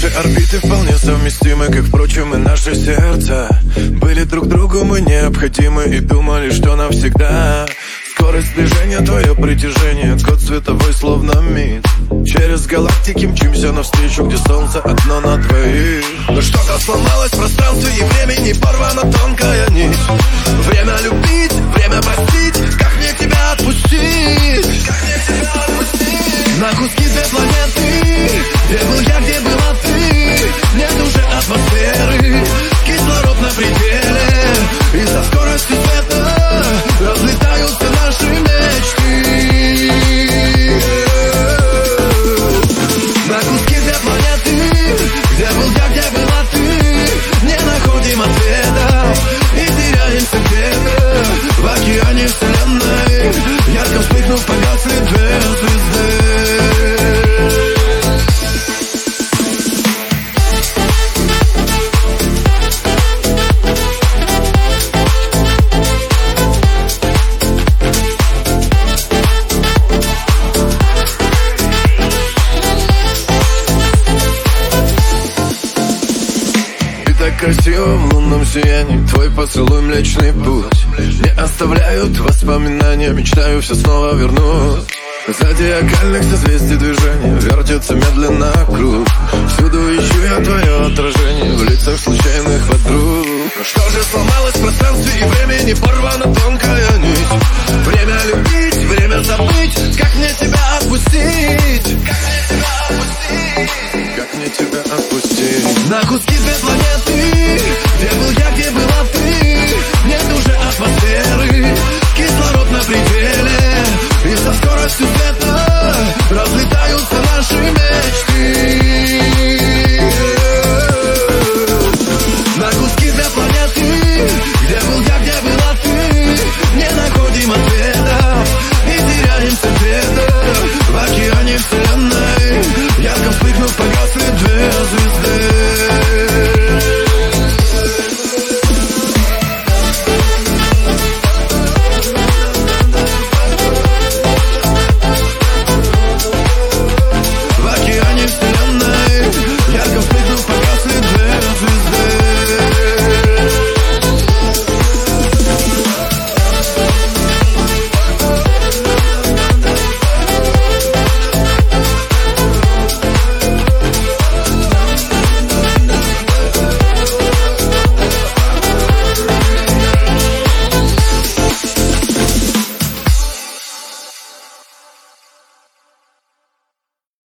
орбиты вполне совместимы, как, впрочем, и наши сердца. Были друг другу мы необходимы и думали, что навсегда. Скорость движения, твое притяжение, код световой словно миг. Через галактики мчимся навстречу, где солнце одно на двоих. Но что-то сломалось в пространстве и времени, порвана тонкая нить. Время любить, время простить, как мне тебя отпустить? Как мне тебя отпустить? На куски две планеты, где был я, где была ты. Нет уже атмосферы, кислород на пределе. И со скоростью света разлетаются наши мечты. На куски две планеты, где был я, где была ты. Не находим ответа и теряемся где-то в океане вселенной. Ярко вспыхнув, погасли две звезды. Красиво в лунном сиянии, твой поцелуй млечный путь. Не оставляют воспоминания, мечтаю все снова вернуть. Зодиакальных созвездий движения вертится медленно круг. Всюду ищу я твое отражение в лицах случайных подруг. Но что же сломалось в пространстве и времени, порвана тонкая нить. Время любить, время забыть, как мне тебя